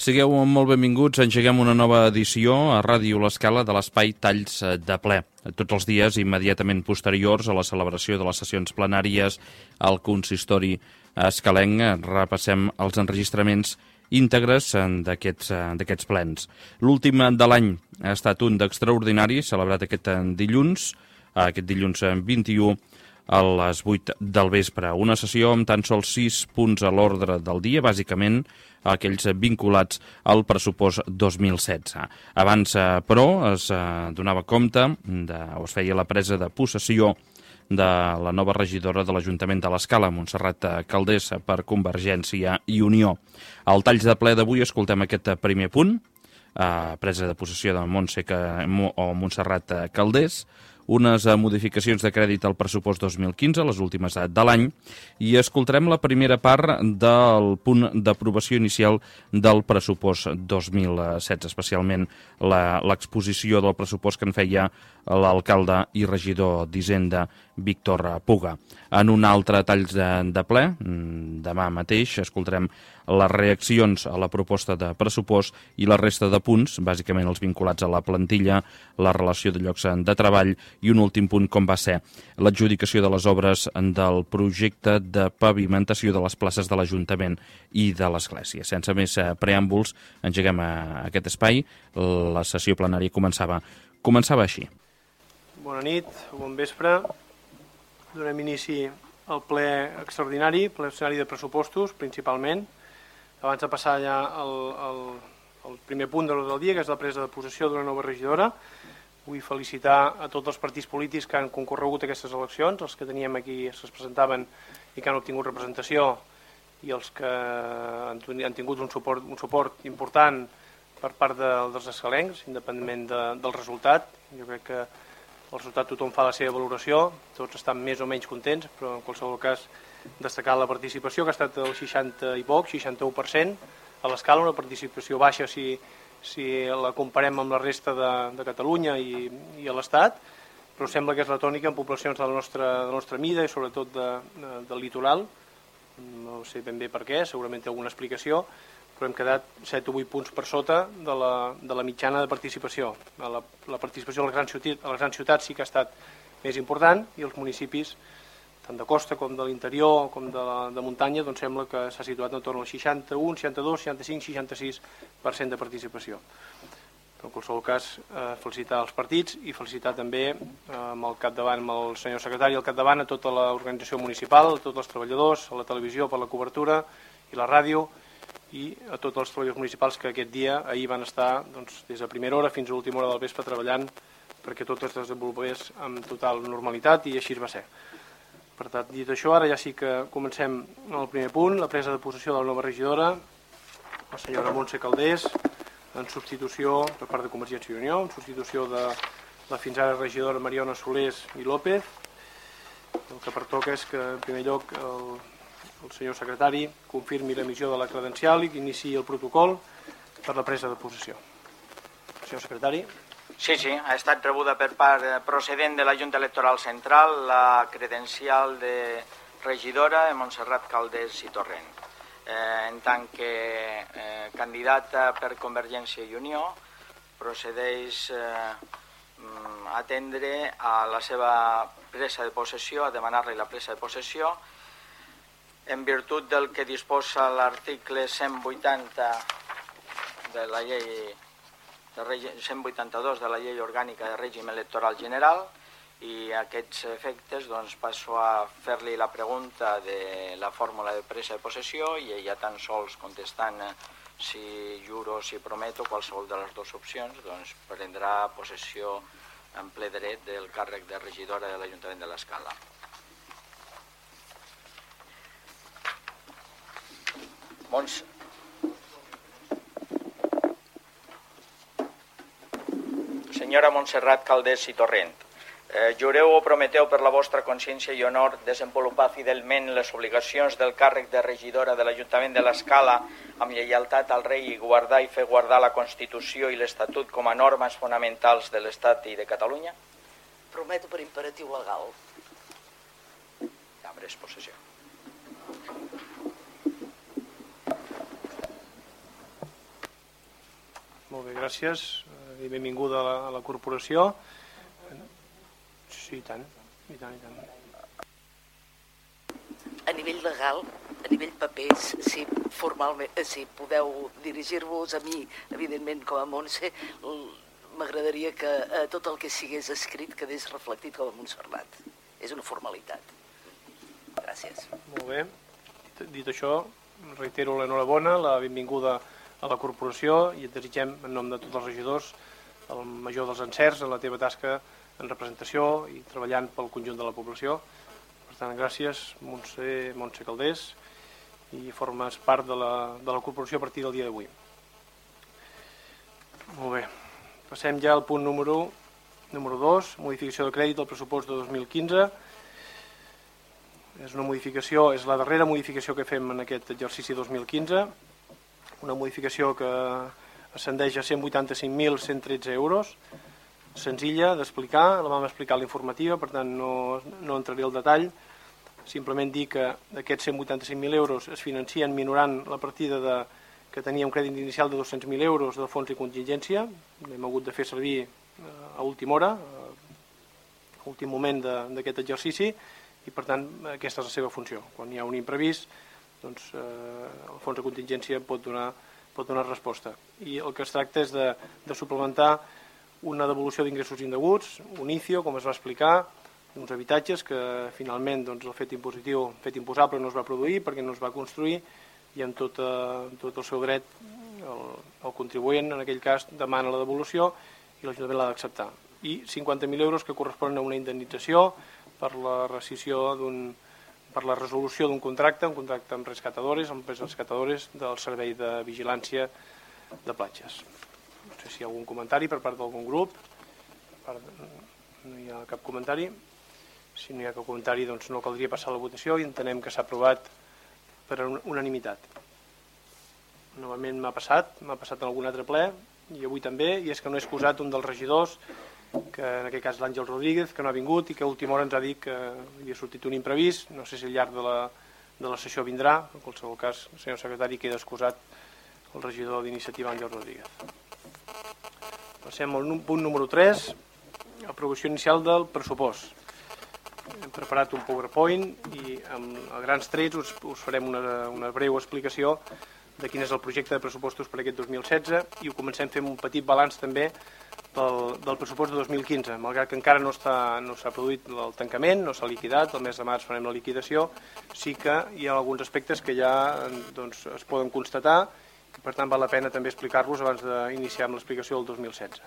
Sigueu molt benvinguts, engeguem una nova edició a Ràdio L'Escala de l'espai Talls de Ple. Tots els dies immediatament posteriors a la celebració de les sessions plenàries al consistori escalenc repassem els enregistraments íntegres d'aquests plens. L'últim de l'any ha estat un d'extraordinari, celebrat aquest dilluns 21 a les 8 del vespre. Una sessió amb tan sols 6 punts a l'ordre del dia, bàsicament aquells vinculats al pressupost 2016. Abans, però, es donava compte, es feia la presa de possessió de la nova regidora de l'Ajuntament de l'Escala, Montserrat Calders, per Convergència i Unió. Al Talls de Ple d'avui escoltem aquest primer punt, presa de possessió de Montserrat Calders, unes modificacions de crèdit al pressupost 2015, les últimes de l'any, i escoltarem la primera part del punt d'aprovació inicial del pressupost 2016, especialment l'exposició del pressupost que en feia l'alcalde i regidor d'Hisenda, Víctor Puga. En un altre tall de ple, demà mateix, escoltarem les reaccions a la proposta de pressupost i la resta de punts, bàsicament els vinculats a la plantilla, la relació de llocs de treball i un últim punt com va ser l'adjudicació de les obres del projecte de pavimentació de les places de l'Ajuntament i de l'Església. Sense més preàmbuls, engeguem aquest espai. La sessió plenària començava així. Bona nit, bon vespre. Donem inici al ple extraordinari de pressupostos, principalment. Abans de passar ja al primer punt de l'ordre del dia, que és la presa de possessió d'una nova regidora, vull felicitar a tots els partits polítics que han concorregut a aquestes eleccions, els que teníem aquí, es presentaven i que han obtingut representació, i els que han tingut un suport important per part dels escalencs, independentment del resultat. Jo crec que el resultat tothom fa la seva valoració, tots estan més o menys contents, però en qualsevol cas destacar la participació, que ha estat del 60 i poc, 61%, a l'Escala, una participació baixa si la comparem amb la resta de Catalunya i a l'Estat, però sembla que és la tònica en poblacions de la nostra mida i sobretot del litoral. No sé ben bé per què, segurament té alguna explicació, però hem quedat 7 o 8 punts per sota de la mitjana de participació. La participació a les grans ciutats sí que ha estat més important, i els municipis, tant de costa com de l'interior com de muntanya, doncs sembla que s'ha situat en torn al 61, 62, 65, 66% de participació. Però en qualsevol cas, felicitar els partits i felicitar també amb el senyor secretari al capdavant a tota l'organització municipal, a tots els treballadors, a la televisió per la cobertura i la ràdio, i a tots els treballadors municipals que aquest dia, ahir van estar des de primera hora fins a l'última hora del vespre treballant perquè tot es desenvolupés amb total normalitat, i així va ser. Per tant, dit això, ara ja sí que comencem el primer punt, la presa de possessió de la nova regidora, la senyora Montse Calders, en substitució per part de Convergència i Unió, en substitució de la fins ara regidora Mariona Solés i López. El que pertoca és que, en primer lloc, el senyor secretari confirmi l'emissió de la credencial i que iniciï el protocol per la presa de possessió. Senyor secretari. Sí, ha estat rebuda per part procedent de la Junta Electoral Central la credencial de regidora de Montserrat Calders i Torrent. En tant que candidata per Convergència i Unió, procedeix a atendre a la seva presa de possessió, a demanar-li la presa de possessió, en virtut del que disposa l'article 180 de la llei 182 de la Llei Orgànica de Règim Electoral General, i a aquests efectes passo a fer-li la pregunta de la fórmula de presa de possessió, i ella tan sols contestant si juro o si prometo, qualsevol de les dues opcions, prendrà possessió en ple dret del càrrec de regidora de l'Ajuntament de l'Escala. Senyora Montserrat Calders i Torrent, jureu o prometeu per la vostra consciència i honor desenvolupar fidelment les obligacions del càrrec de regidora de l'Ajuntament de l'Escala amb lleialtat al rei i guardar i fer guardar la Constitució i l'Estatut com a normes fonamentals de l'Estat i de Catalunya? Prometo per imperatiu legal. Ja pres possessió. Molt bé, gràcies. I benvinguda a la corporació. Sí, i tant. I tant, i tant. A nivell legal, a nivell papers, si podeu dirigir-vos a mi, evidentment, com a Montse, m'agradaria que tot el que sigués escrit quedés reflectit com a Montserrat. És una formalitat. Gràcies. Molt bé. Dit això, reitero l'enhorabona, la benvinguda a la corporació i et desitgem, en nom de tots els regidors, el major dels encerts en la teva tasca en representació i treballant pel conjunt de la població. Per tant, gràcies, Montse Calders, i formes part de la corporació a partir del dia d'avui. Molt bé. Passem ja al punt número 2, modificació de crèdit del pressupost de 2015. És una modificació, és la darrera modificació que fem en aquest exercici 2015, una modificació que ascendeix a 185.113 euros, senzilla d'explicar, la vam explicar a l'informativa, per tant no entraré al detall, simplement dir que aquests 185.000 euros es financien minorant la partida que tenia un crèdit inicial de 200.000 euros del fons de contingència, l'hem hagut de fer servir a última hora, a últim moment d'aquest exercici, i per tant aquesta és la seva funció. Quan hi ha un imprevist, doncs el fons de contingència pot donar resposta. I el que es tracta és de suplementar una devolució d'ingressos indeguts, un ICIO, com es va explicar, uns habitatges que finalment el fet imposable no es va produir perquè no es va construir i amb tot el seu dret el contribuent en aquell cas demana la devolució i l'Ajuntament l'ha d'acceptar. I 50.000 euros que corresponen a una indemnització per la resolució d'un contracte, un contracte amb rescatadores, del Servei de Vigilància de Platges. No sé si hi ha algun comentari per part d'algun grup. No hi ha cap comentari. Si no hi ha cap comentari, doncs no caldria passar a la votació i entenem que s'ha aprovat per unanimitat. Novament m'ha passat en algun altre ple i avui també, i és que no he excusat un dels regidors, que en aquest cas l'Àngel Rodríguez, que no ha vingut i que a última hora ens ha dit que havia sortit un imprevist. No sé si al llarg de la sessió vindrà, en qualsevol cas, el senyor secretari, queda excusat el regidor d'Iniciativa Àngel Rodríguez. Passem al punt número 3, aprovació inicial del pressupost. Hem preparat un PowerPoint i a grans trets us farem una breu explicació de quin és el projecte de pressupostos per aquest 2016 i ho comencem fent un petit balanç també del pressupost de 2015, malgrat que encara no s'ha produït el tancament, no s'ha liquidat, el mes de març farem la liquidació, sí que hi ha alguns aspectes que ja es poden constatar i per tant val la pena també explicar-los abans d'iniciar amb l'explicació del 2016.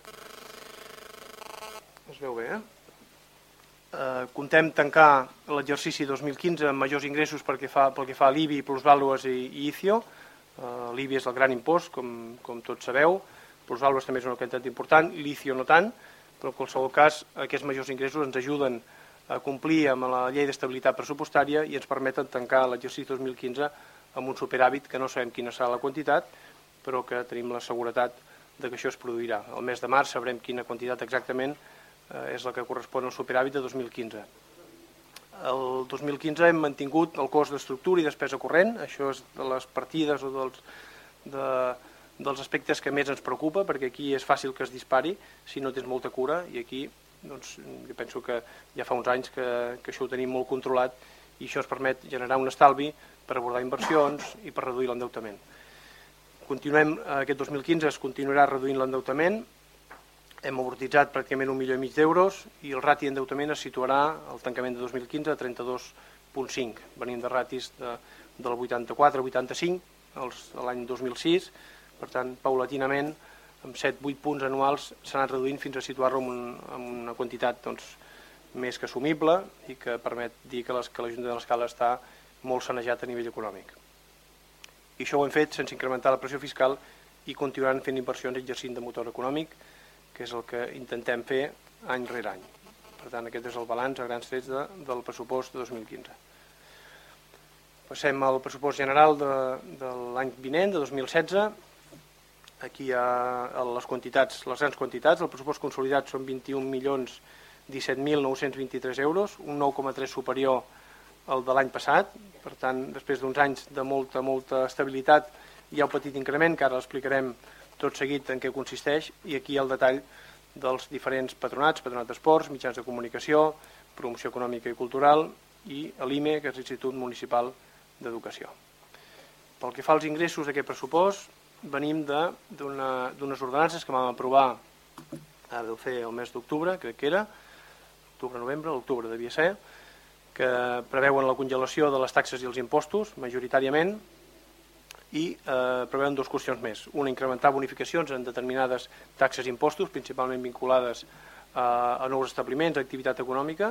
Es veu bé, Contem tancar l'exercici 2015 amb majors ingressos pel que fa a l'IBI, plusvàlues i ICIO. L'IBI és el gran impost, com tots sabeu, plusvàlues també és una quantitat important, l'ICIO no tant, però en qualsevol cas aquests majors ingressos ens ajuden a complir amb la llei d'estabilitat pressupostària i ens permeten tancar l'exercici 2015 amb un superàvit que no sabem quina serà la quantitat, però que tenim la seguretat que això es produirà. El mes de març sabrem quina quantitat exactament és la que correspon al superàvit de 2015. El 2015 hem mantingut el cost d'estructura i despesa corrent, això és de les partides o dels aspectes que més ens preocupa, perquè aquí és fàcil que es dispari si no tens molta cura, i aquí jo penso que ja fa uns anys que això ho tenim molt controlat i això ens permet generar un estalvi per abordar inversions i per reduir l'endeutament. Aquest 2015 es continuarà reduint l'endeutament. Hem amortitzat pràcticament 1,5 milió d'euros i el rati d'endeutament es situarà al tancament de 2015 a 32,5. Venim de ratis del 84 a 85 l'any 2006, per tant, paulatinament, amb 7-8 punts anuals s'ha anat reduint fins a situar-lo en una quantitat més que assumible i que permet dir que l'Ajuntament de l'Escala està molt sanejat a nivell econòmic. I això ho hem fet sense incrementar la pressió fiscal i continuant fent inversions exercint de motor econòmic, que és el que intentem fer any rere any. Per tant, aquest és el balanç a grans trets del pressupost de 2015. Passem al pressupost general de l'any vinent, de 2016. Aquí hi ha les grans quantitats. El pressupost consolidat són 21.017.923 euros, un 9,3 superior al de l'any passat. Per tant, després d'uns anys de molta estabilitat, hi ha un petit increment, que ara l'explicarem, tot seguit en què consisteix, i aquí el detall dels diferents patronats, patronat d'esports, mitjans de comunicació, promoció econòmica i cultural, i l'IME, que és l'Institut Municipal d'Educació. Pel que fa als ingressos d'aquest pressupost, venim d'unes ordenances que vam aprovar, ara deu fer el mes d'octubre, crec que era, octubre-novembre, l'octubre devia ser, que preveuen la congelació de les taxes i els impostos, majoritàriament, i preveuen dues qüestions més. Una, incrementar bonificacions en determinades taxes i impostos, principalment vinculades a nous establiments, a activitat econòmica.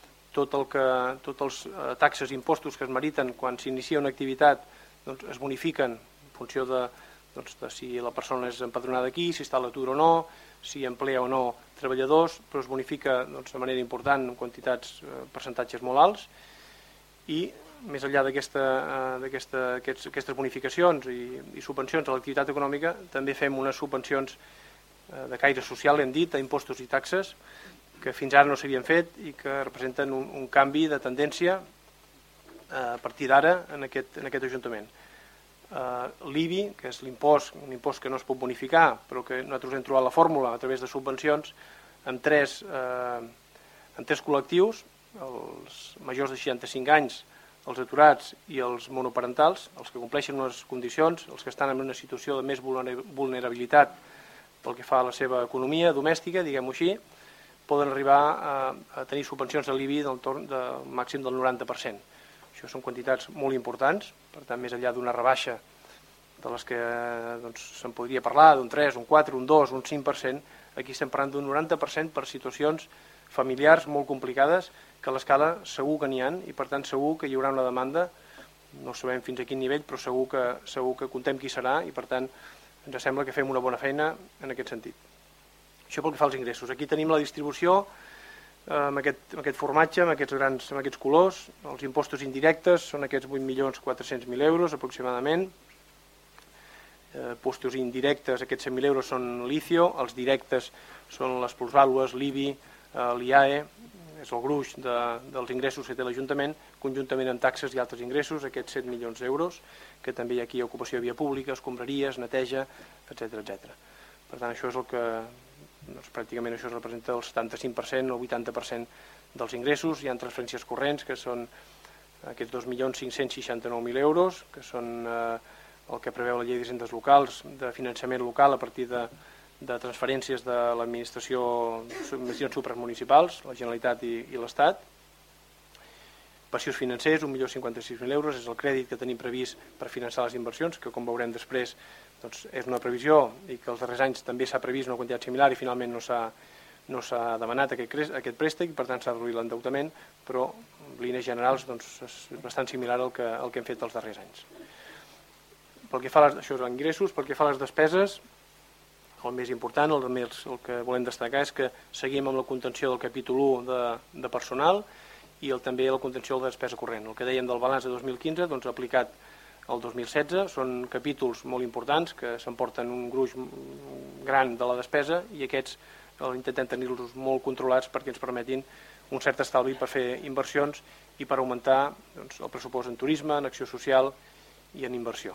Tots els taxes i impostos que es meriten quan s'inicia una activitat es bonifiquen en funció de si la persona és empadronada aquí, si està a l'atur o no, si emplea o no treballadors, però es bonifica de manera important en quantitats, percentatges molt alts, i més enllà d'aquestes bonificacions i subvencions a l'activitat econòmica, també fem unes subvencions de caire social, hem dit, a impostos i taxes, que fins ara no s'havien fet i que representen un canvi de tendència a partir d'ara en aquest Ajuntament. L'IBI, que és un impost que no es pot bonificar, però que nosaltres hem trobat la fórmula a través de subvencions en tres col·lectius, els majors de 65 anys, els aturats i els monoparentals, els que compleixen unes condicions, els que estan en una situació de més vulnerabilitat pel que fa a la seva economia domèstica, diguem-ho així, poden arribar a tenir subvencions de l'IBI del màxim del 90%. Això són quantitats molt importants, per tant, més enllà d'una rebaixa de les que se'n podria parlar, d'un 3, un 4, un 2, un 5%, aquí estem parlant d'un 90% per situacions familiars molt complicades, que a l'escala segur que n'hi ha, i per tant segur que hi haurà una demanda, no sabem fins a quin nivell, però segur que contem qui serà, i per tant ens sembla que fem una bona feina en aquest sentit. Això pel que fa als ingressos. Aquí tenim la distribució amb aquest formatge, amb aquests colors. Els impostos indirectes són aquests 8.400.000 euros aproximadament. Impostos indirectes, aquests 100.000 euros són l'ICIO, els directes són les plusvàlues, l'IBI, l'IAE, és el gruix dels ingressos que té l'Ajuntament, conjuntament amb taxes i altres ingressos, aquests 7 milions d'euros, que també hi ha aquí ocupació de via pública, escombraries, neteja, etc. Per tant, això és el que pràcticament això representa el 75% o el 80% dels ingressos. Hi ha transferències corrents, que són aquests 2.569.000 euros, que són el que preveu la llei d'hisendes locals, de finançament local a partir de transferències de l'administració supramunicipals, la Generalitat i l'Estat. Passius financers, 1.056.000 euros, és el crèdit que tenim previst per finançar les inversions, que com veurem després és una previsió, i que els darrers anys també s'ha previst una quantitat similar i finalment no s'ha demanat aquest préstec, i per tant s'ha reduït l'endeutament, però en línies generals és bastant similar al que hem fet els darrers anys. Pel que fa a ingressos, pel que fa a les despeses, el més important, el que volem destacar és que seguim amb la contenció del capítol 1 de personal i també la contenció de la despesa corrent. El que dèiem del balanç de 2015, aplicat al 2016, són capítols molt importants que s'emporten un gruix gran de la despesa, i aquests intentem tenir-los molt controlats perquè ens permetin un cert estalvi per fer inversions i per augmentar el pressupost en turisme, en acció social i en inversió.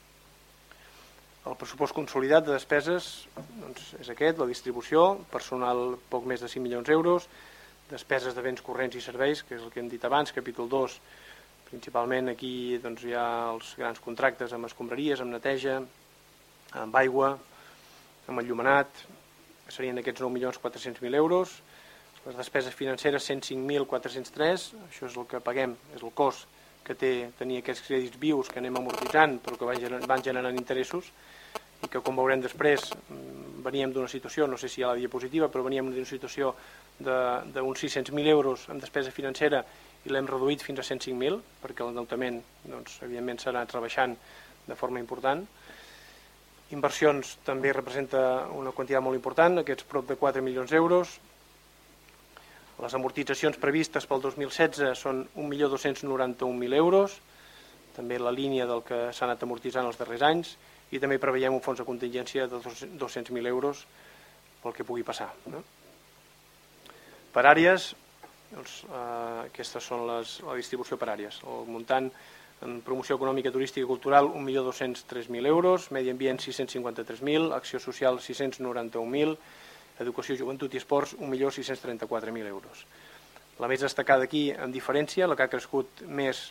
El pressupost consolidat de despeses és aquest, la distribució, personal poc més de 5 milions d'euros, despeses de béns corrents i serveis, que és el que hem dit abans, capítol 2, principalment aquí hi ha els grans contractes amb escombraries, amb neteja, amb aigua, amb enllumenat, que serien aquests 9.400.000 euros. Les despeses financeres, 105.403, això és el que paguem, és el cost que tenir aquests crèdits vius que anem amortitzant però que van generant interessos, i que, com veurem després, veníem d'una situació, no sé si hi ha la diapositiva, però veníem d'una situació d'uns 600.000 euros en despesa financera i l'hem reduït fins a 105.000, perquè l'endeutament, evidentment, s'ha anat rebaixant de forma important. Inversions també representa una quantitat molt important, aquests prop de 4 milions d'euros. Les amortitzacions previstes pel 2016 són 1.291.000 euros, també la línia del que s'ha anat amortitzant els darrers anys, i també preveiem un fons de contingència de 200.000 euros pel que pugui passar. Per àrees, aquestes són la distribució per àrees. El muntant En promoció econòmica, turística i cultural, 1.203.000 euros, medi ambient, 653.000, acció social, 691.000, educació, joventut i esports, 1.634.000 euros. La més destacada aquí, en diferència, la que ha crescut més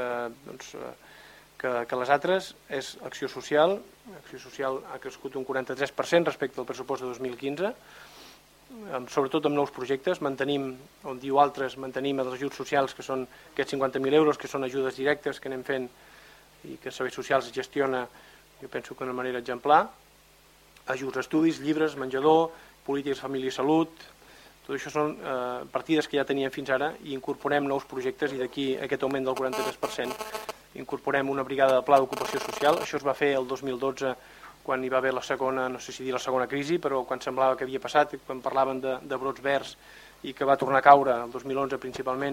que les altres, és acció social. Acció social ha crescut un 43% respecte al pressupost de 2015, sobretot amb nous projectes. Mantenim, on diu altres, mantenim els ajuts socials, que són aquests 50.000 euros, que són ajudes directes que anem fent i que Serveis Socials gestiona, jo penso que d'una manera exemplar. Ajuts a estudis, llibres, menjador, polítiques, família i salut. Tot això són partides que ja teníem fins ara i incorporem nous projectes, i d'aquí aquest augment del 43%. Incorporem una brigada de pla d'ocupació social. Això es va fer el 2012, quan hi va haver la segona, no sé si dir la segona crisi, però quan semblava que havia passat, quan parlaven de brots verds i que va tornar a caure el 2011 principalment,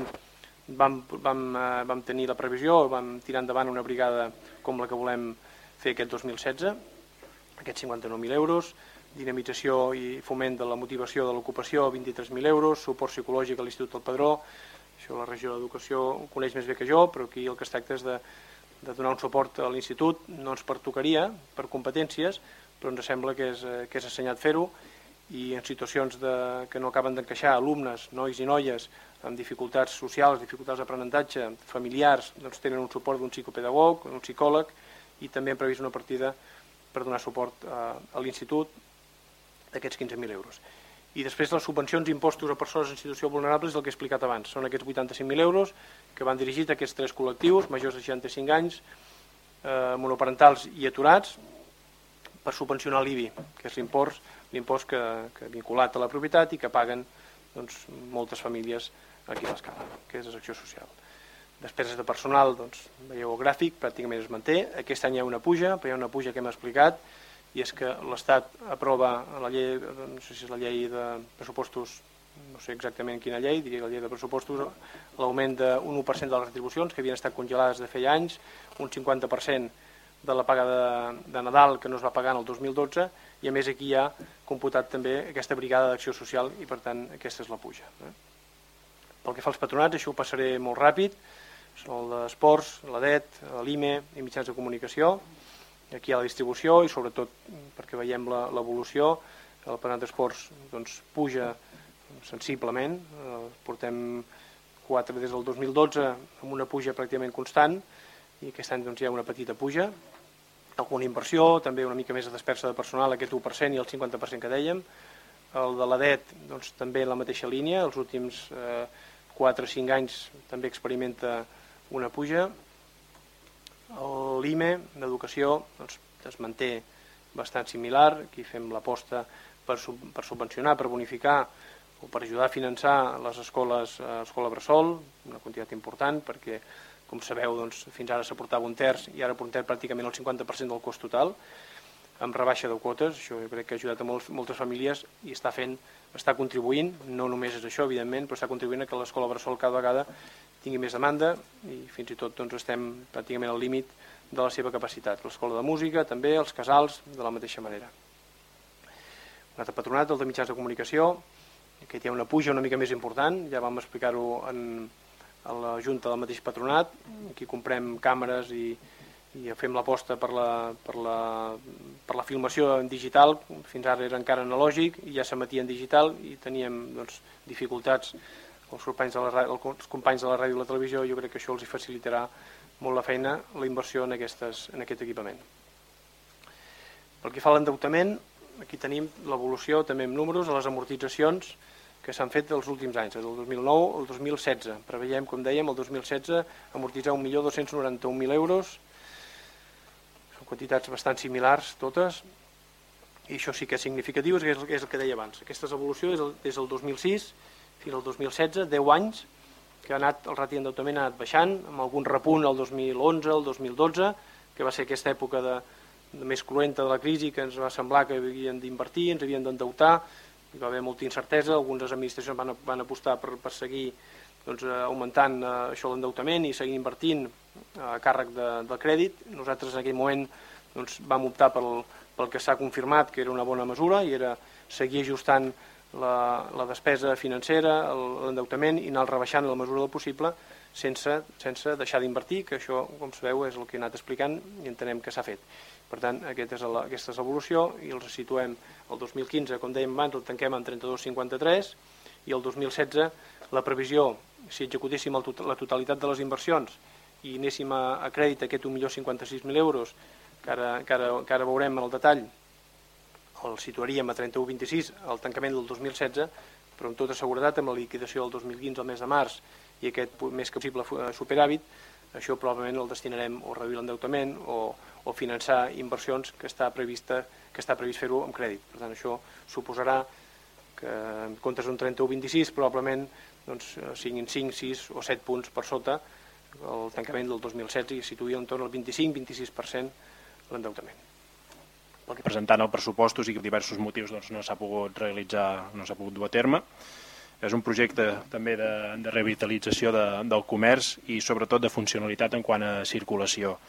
vam tenir la previsió, vam tirar endavant una brigada com la que volem fer aquest 2016, aquests 59.000 euros, dinamització i foment de la motivació de l'ocupació, 23.000 euros, suport psicològic a l'Institut del Padró. Això la regió d'Educació ho coneix més bé que jo, però aquí el que es tracta és de donar un suport a l'Institut. No ens pertocaria per competències, però ens sembla que és assenyat fer-ho, i en situacions que no acaben d'encaixar alumnes, nois i noies, amb dificultats socials, dificultats d'aprenentatge, familiars, doncs tenen un suport d'un psicopedagog, un psicòleg, i també hem previst una partida per donar suport a l'Institut d'aquests 15.000 euros. I després les subvencions i impostos a persones en situació vulnerable és el que he explicat abans. Són aquests 85.000 euros que van dirigits a aquests tres col·lectius, majors de 65 anys, monoparentals i aturats, per subvencionar l'IBI, que és l'impost que vinculat a la propietat i que paguen moltes famílies aquí a l'Escala, que és l'acció social. Despeses de personal, veieu el gràfic, pràcticament es manté. Aquest any hi ha una puja, però hi ha una puja que hem explicat, i és que l'Estat aprova la llei, no sé si és la llei de pressupostos, no sé exactament quina llei, diria la llei de pressupostos, l'augment d'un 1% de les retribucions que havien estat congelades de feia anys, un 50% de la paga de Nadal que no es va pagar en el 2012, i a més aquí hi ha computat també aquesta brigada d'acció social, i per tant aquesta és la puja. Pel que fa als patronats, això ho passaré molt ràpid, són el d'Esports, l'ADET, l'IME i mitjans de comunicació. Aquí hi ha la distribució i sobretot perquè veiem l'evolució. El patronat d'Esports puja sensiblement, portem 4 des del 2012 amb una puja pràcticament constant, i aquest any hi ha una petita puja. Alguna inversió, també una mica més de despesa de personal, aquest 1% i el 50% que dèiem. El de l'ADET també en la mateixa línia, els últims 4 o 5 anys també experimenta una puja. L'IME d'Educació es manté bastant similar. Aquí fem l'aposta per subvencionar, per bonificar o per ajudar a finançar les escoles, l'escola bressol, una quantitat important, perquè, com sabeu, fins ara s'aportava un terç i ara aportem pràcticament el 50% del cost total, amb rebaixa de quotes. Això jo crec que ha ajudat a moltes famílies i està contribuint, no només és això, evidentment, però està contribuint a que l'escola bressol cada vegada tingui més demanda i fins i tot estem pràcticament al límit de la seva capacitat. L'escola de música també, els casals, de la mateixa manera. Un altre patronat, el de mitjans de comunicació, que hi ha una puja una mica més important, ja vam explicar-ho a la Junta del mateix patronat. Aquí comprem càmeres i fem l'aposta per la filmació en digital. Fins ara era encara analògic i ja s'emetia en digital i teníem dificultats. Els companys de la ràdio i la televisió, jo crec que això els facilitarà molt la feina, la inversió en aquest equipament. Pel que fa a l'endeutament, aquí tenim l'evolució també amb números a les amortitzacions que s'han fet els últims anys, del 2009 al 2016. Preveiem, com dèiem, el 2016 amortitzar 1.291.000 euros. Són quantitats bastant similars totes, i això sí que és significatiu, és el que deia abans. Aquesta evolució des del 2006 fins al 2016, 10 anys, que el ràtio d'endeutament ha anat baixant, amb algun repunt el 2011, el 2012, que va ser aquesta època més cruenta de la crisi, que ens va semblar que havíem d'invertir, ens havíem d'endeutar, hi va haver molta incertesa, algunes administracions van apostar per seguir augmentant això l'endeutament i seguir invertint a càrrec del crèdit. Nosaltres en aquell moment vam optar pel que s'ha confirmat, que era una bona mesura, i era seguir ajustant la despesa financera, l'endeutament, i anar rebaixant en la mesura del possible sense deixar d'invertir, que això, com sabeu, és el que he anat explicant i entenem que s'ha fet. Per tant, aquesta és l'evolució, i els situem el 2015, com dèiem abans, el tanquem amb 32,53, i el 2016 la previsió, si executéssim la totalitat de les inversions i anéssim a crèdit aquest 1.056.000 euros, que ara veurem en el detall, el situaríem a 31,26 al tancament del 2016, però amb tota seguretat, amb la liquidació del 2015 al mes de març i aquest més que possible superàvit, això probablement el destinarem o a reduir l'endeutament o finançar inversions que està previst fer-ho amb crèdit. Per tant, això suposarà que en comptes d'un 31,26 probablement siguin 5, 6 o 7 punts per sota el tancament del 2016 i situï entorn al 25-26% l'endeutament. Presentant el pressupostos i que per diversos motius no s'ha pogut realitzar, no s'ha pogut dur a terme. És un projecte també de revitalització del comerç i sobretot de funcionalitat en quant a circulació.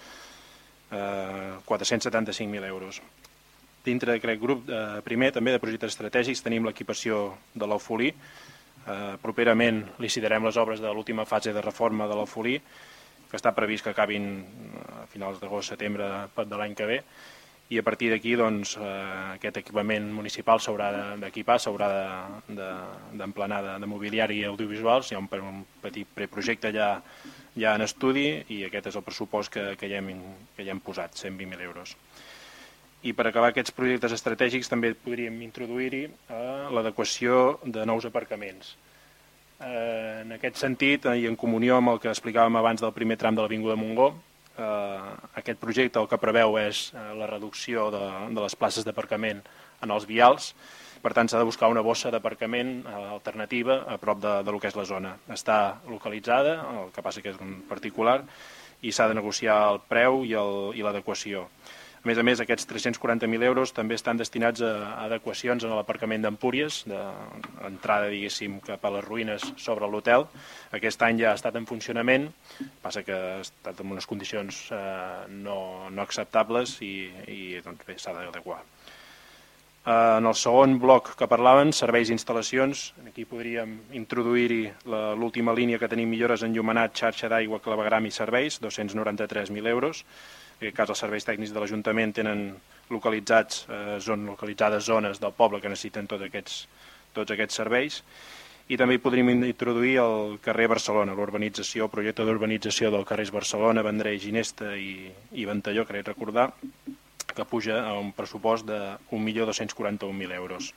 475.000 euros. Dintre d'aquest grup, primer, també de projectes estratègics, tenim l'equipació de l'Eufolí. Properament licitarem les obres de l'última fase de reforma de l'Eufolí, que està previst que acabin a finals d'agost-setembre de l'any que ve, i a partir d'aquí aquest equipament municipal s'haurà d'equipar, s'haurà d'emplenar de mobiliari i audiovisuals. Hi ha un petit preprojecte ja en estudi i aquest és el pressupost que ja hem posat, 120.000 euros. I per acabar aquests projectes estratègics també podríem introduir-hi l'adequació de nous aparcaments. En aquest sentit, i en comunió amb el que explicàvem abans del primer tram de l'Avinguda Montgó, aquest projecte el que preveu és la reducció de les places d'aparcament en els vials. Per tant, s'ha de buscar una bossa d'aparcament alternativa a prop del que és la zona. Està localitzada, el que passa que és un particular, i s'ha de negociar el preu i l'adequació. A més, aquests 340.000 euros també estan destinats a adequacions en l'aparcament d'Empúries, d'entrada, diguéssim, cap a les ruïnes sobre l'hotel. Aquest any ja ha estat en funcionament, passa que ha estat en unes condicions no acceptables i bé, s'ha d'adequar. En el segon bloc que parlaven, serveis i instal·lacions, aquí podríem introduir-hi l'última línia que tenim, millores enllumenat, xarxa d'aigua, clavegram i serveis, 293.000 euros. En aquest cas, els serveis tècnics de l'Ajuntament tenen localitzades zones del poble que necessiten tots aquests serveis. I també hi podríem introduir el carrer Barcelona, el projecte d'urbanització del carrer Barcelona, Vendrell, Ginesta i Ventalló, crec recordar, que puja a un pressupost de 1.241.000 euros.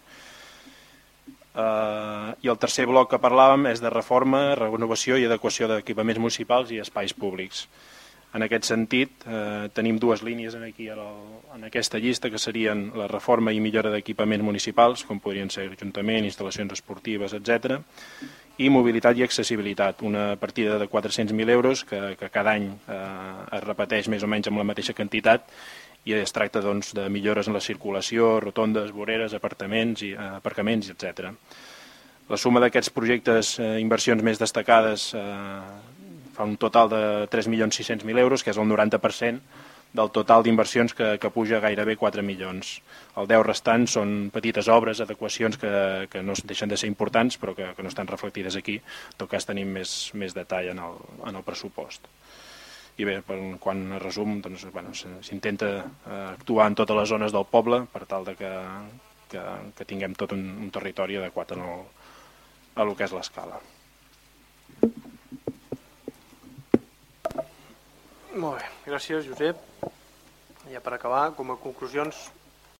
I el tercer bloc que parlàvem és de reforma, renovació i adequació d'equipaments municipals i espais públics. En aquest sentit, tenim dues línies aquí en aquesta llista, que serien la reforma i millora d'equipaments municipals, com podrien ser Ajuntament, instal·lacions esportives, etc., i mobilitat i accessibilitat, una partida de 400.000 euros que cada any es repeteix més o menys amb la mateixa quantitat i es tracta de millores en la circulació, rotondes, voreres, aparcaments, etc. La suma d'aquests projectes, inversions més destacades, fa un total de 3.600.000 euros, que és el 90% del total d'inversions que puja gairebé 4 milions. El 10 restant són petites obres, adequacions que no deixen de ser importants, però que no estan reflectides aquí. En tot cas, tenim més detall en el pressupost. I bé, quan es resum, s'intenta actuar en totes les zones del poble per tal que tinguem tot un territori adequat a lo que és l'escala. Molt bé, gràcies, Josep. Ja per acabar, com a conclusions,